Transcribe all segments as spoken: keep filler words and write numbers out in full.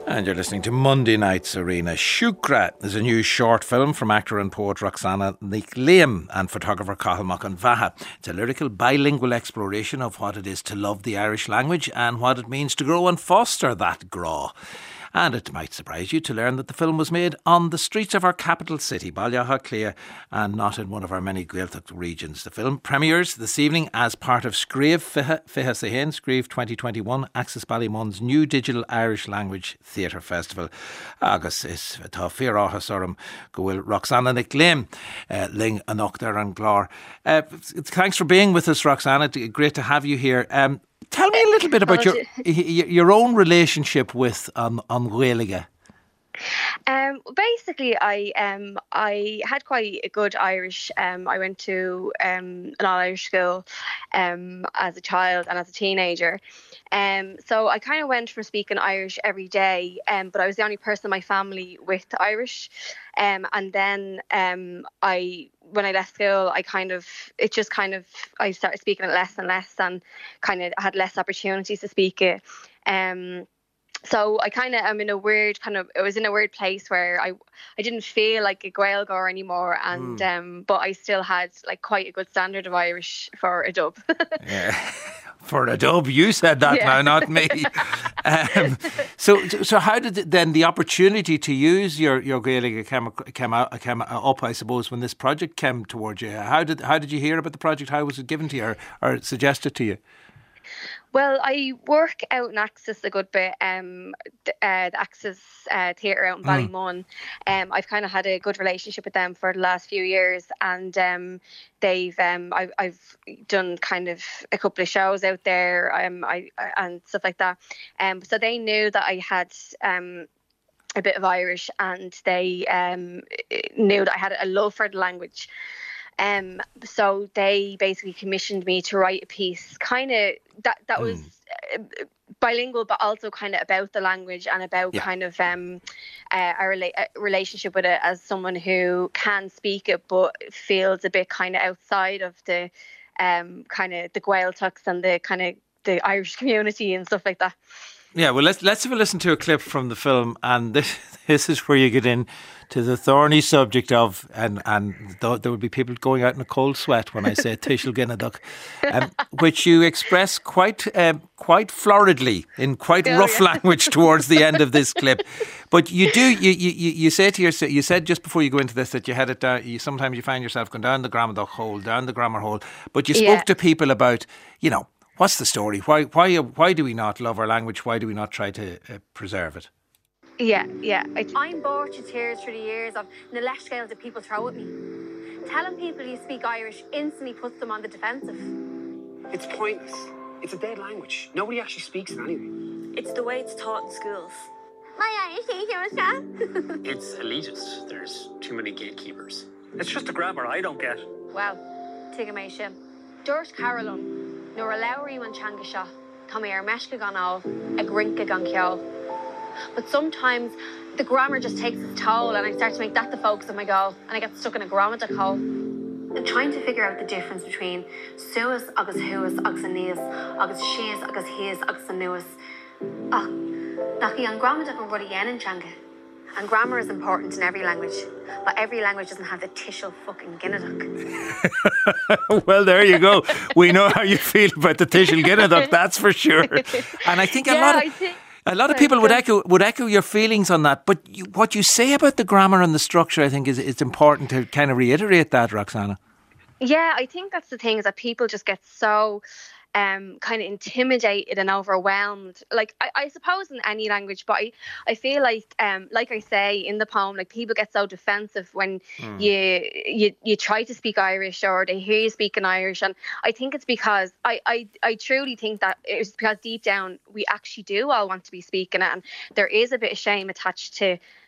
And you're listening to Monday Night's Arena. Shukra is a new short film from actor and poet Roxana Nic Liam and photographer Cathal Machan Vaha. It's a lyrical bilingual exploration of what it is to love the Irish language and what it means to grow and foster that graw. And it might surprise you to learn that the film was made on the streets of our capital city, Ballyahaclia, and not in one of our many Gaeltacht regions. The film premieres this evening as part of Scríomh Fiche Fiche sa Hain, Scríomh twenty twenty-one, Access Ballymun's new digital Irish language theatre festival. Agus is tá fiarátha orm go bhfuil Roxana Nic Liam uh, ling an Ochtar an Glár. Uh, thanks for being with us, Roxana. Great to have you here. Um, Tell me a little bit about your your own relationship with um, An Gaeilge. Um, basically, I um I had quite a good Irish. Um, I went to um an all-Irish school um as a child and as a teenager. Um, so I kind of went from speaking Irish every day, um, but I was the only person in my family with Irish. Um, and then um, I, when I left school, I kind of, it just kind of, I started speaking it less and less, and kind of had less opportunities to speak it. Um, so I kind of am in a weird kind of, I was in a weird place where I, I didn't feel like a Gaeilgeoir anymore, and mm. um, but I still had like quite a good standard of Irish for a dub. Yeah. For a dub, you said that yeah. now, not me. um, so, so how did it, then the opportunity to use your your Gaeilge came, came, out, came up, I suppose, when this project came towards you? How did how did you hear about the project? How was it given to you, or, or suggested to you? Well, I work out in Access a good bit, um, the, uh, the Access uh, Theatre out in Ballymun. Mm. Um, I've kind of had a good relationship with them for the last few years, and um, they've um, I, I've done kind of a couple of shows out there, um, I and stuff like that. Um, so they knew that I had um a bit of Irish, and they um knew that I had a love for the language. Um, so they basically commissioned me to write a piece, kind of that that was uh, bilingual, but also kind of about the language and about yeah. kind of um, uh, a, rela- a relationship with it as someone who can speak it, but feels a bit kind of outside of the um, kind of the Gaeltachts and the kind of the Irish community and stuff like that. Yeah, well, let's let's have a listen to a clip from the film, and this this is where you get in to the thorny subject of, and and th- there would be people going out in a cold sweat when I say Tishel Ginnaduck, um, which you express quite um, quite floridly in quite oh, rough yeah. language towards the end of this clip. But you do you you you say to yourself, you said just before you go into this that you had it down. You, sometimes you find yourself going down the Grammar hole, down the grammar hole. But you spoke yeah. to people about, you know, what's the story? Why why why do we not love our language? Why do we not try to uh, preserve it? Yeah, yeah. I, I'm bored to tears through the years of the lash scale that people throw at me. Telling people you speak Irish instantly puts them on the defensive. It's pointless. It's a dead language. Nobody actually speaks it anyway. It's the way it's taught in schools. My Irish teacher was that. It's elitist. There's too many gatekeepers. It's just a grammar I don't get. Well, Tigamation. Durt Carolyn. Nor Lowry Manchangasha. Tommy Meshka gan all. A grinka gan kiol. But sometimes the grammar just takes its toll, and I start to make that the focus of my goal, and I get stuck in a grammatical hole. I'm trying to figure out the difference between suas agus huas agus aneas, agus sheas agus his agus anuas. Ah, naki an grammatical ruddy yen in changa. And grammar is important in every language, but every language doesn't have the Tishel fucking Ginnaduck. Well, there you go. We know how you feel about the Tishel Ginnaduck, that's for sure. And I think a yeah, lot of... I think- A lot of people would echo would echo your feelings on that, but you, what you say about the grammar and the structure, I think, is it's important to kind of reiterate that, Roxana. Yeah, I think that's the thing, is that people just get so um, kind of intimidated and overwhelmed. Like, I, I suppose in any language, but I, I feel like, um, like I say in the poem, like people get so defensive when mm. you, you you try to speak Irish or they hear you speaking Irish. And I think it's because, I, I, I truly think that it's because deep down we actually do all want to be speaking it. And there is a bit of shame attached to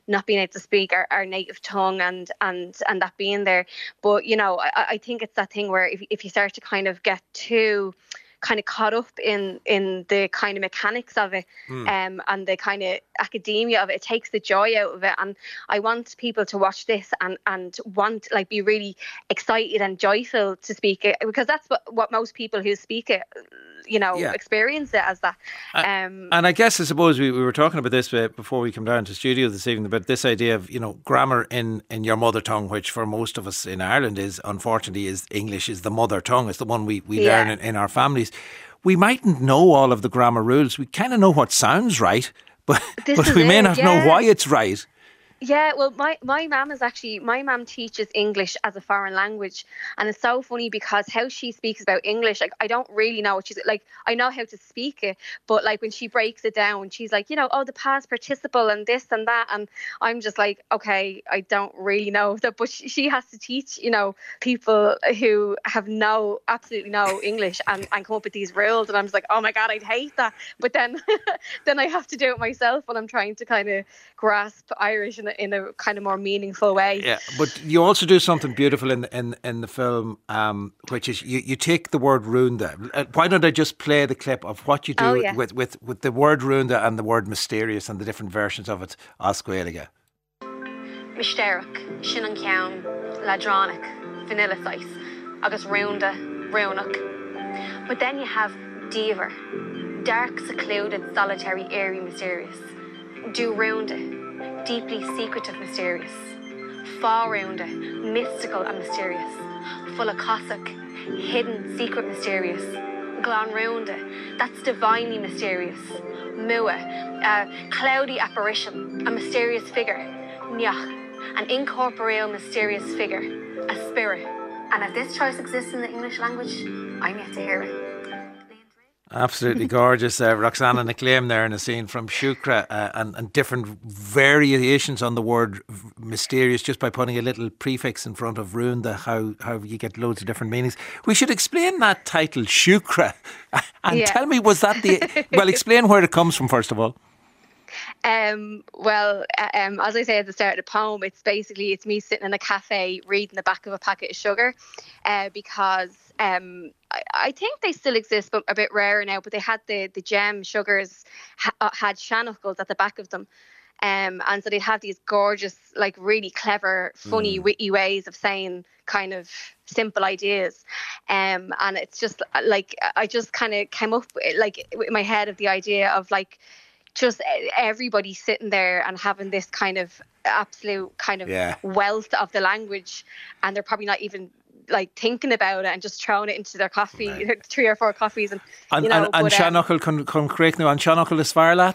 not being able to speak our, our native tongue and and and that being there. But you know, I, I think it's that thing where if if you start to kind of get too kind of caught up in in the kind of mechanics of it, mm. um, and the kind of academia of it, it takes the joy out of it. And I want people to watch this and and want like be really excited and joyful to speak it, because that's what, what most people who speak it, you know, yeah. experience it as that. Um, and I guess I suppose we, we were talking about this before we come down to studio this evening, about this idea of, you know, grammar in, in your mother tongue, which for most of us in Ireland is, unfortunately, is English is the mother tongue. It's the one we, we yeah. learn in, in our families. We mightn't know all of the grammar rules. We kind of know what sounds right, but, but we may it, not yeah. know why it's right. Yeah, well, my, my mum is actually, my mum teaches English as a foreign language. And it's so funny because how she speaks about English, like, I don't really know what she's, like, I know how to speak it, but like when she breaks it down, she's like, you know, oh, the past participle and this and that. And I'm just like, okay, I don't really know that, but she, she has to teach, you know, people who have no, absolutely no English and, and come up with these rules. And I'm just like, oh my God, I'd hate that. But then, then I have to do it myself when I'm trying to kind of grasp Irish and in a kind of more meaningful way. Yeah, but you also do something beautiful in in in the film, um, which is you, you take the word Runda. Why don't I just play the clip of what you do oh, yeah. with, with, with the word Runda and the word mysterious and the different versions of it as Gaeilge. Misteric, sin an ceann, ladronic, vanillicite, agus Runda, Ronak. But then you have Diver, dark, secluded, solitary, airy, mysterious. Do Runda, deeply secretive, mysterious. Far Rounda, mystical and mysterious. Full of Cossack, hidden, secret, mysterious. Glan Rounda, that's divinely mysterious. Mua, a cloudy apparition, a mysterious figure. Niach, an incorporeal, mysterious figure, a spirit. And if this choice exists in the English language, I'm yet to hear it. Absolutely gorgeous. Uh, Roxana Nic Liam there in a scene from Shukra, uh, and, and different variations on the word mysterious just by putting a little prefix in front of Runda, how, how you get loads of different meanings. We should explain that title, Shukra. And yeah. tell me, was that the... Well, explain where it comes from, first of all. Um, well, um, as I say at the start of the poem, it's basically, it's me sitting in a cafe reading the back of a packet of sugar, uh, because um, I, I think they still exist, but a bit rarer now, but they had the, the gem sugars, ha- had shanachgulls at the back of them. Um, and so they'd have these gorgeous, like really clever, funny, mm. witty ways of saying kind of simple ideas. Um, and it's just like, I just kind of came up like in my head of the idea of like, just everybody sitting there and having this kind of absolute kind of yeah. wealth of the language, and they're probably not even like thinking about it and just throwing it into their coffee, right. three or four coffees, and and you know, and, and Shanachal can can correct now. And Shanachal is Svarlat.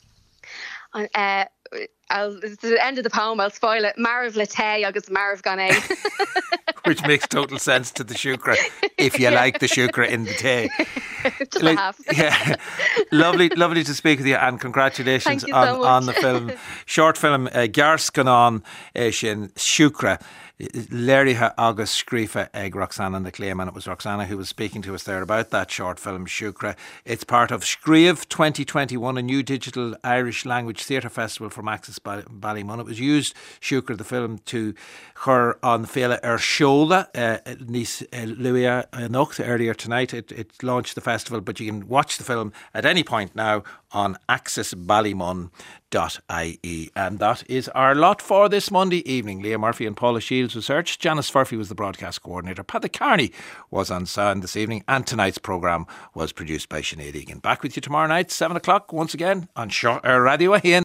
And uh, I'll, it's the end of the poem. I'll spoil it. Marav Latay agus Marav Gane. Which makes total sense to the Shukra, if you yeah. like the Shukra in the tea. Just like, a half. Yeah, lovely, lovely to speak with you, and congratulations Thank you on, so much. on the film, short film uh, Gears Ganon Shin Shukra. Léirithe agus scríofa ag Roxana Nic Liam, and it was Roxana who was speaking to us there about that short film Shukra. It's part of Scríomh twenty twenty-one, a new digital Irish language theatre festival from Access Ballymun. It was used, Shukra the film, to chur on the Féile ar Seola uh, níos luia anocht earlier tonight. It, it launched the festival, but you can watch the film at any point now on access ballymun dot I E. And that is our lot for this Monday evening. Leah Murphy and Paula Shields researched. Janice Furphy was the broadcast coordinator. Paddy Carney was on sound this evening, and tonight's programme was produced by Sinead Egan. Back with you tomorrow night, seven o'clock, once again on Shor- uh, Radio Aheen.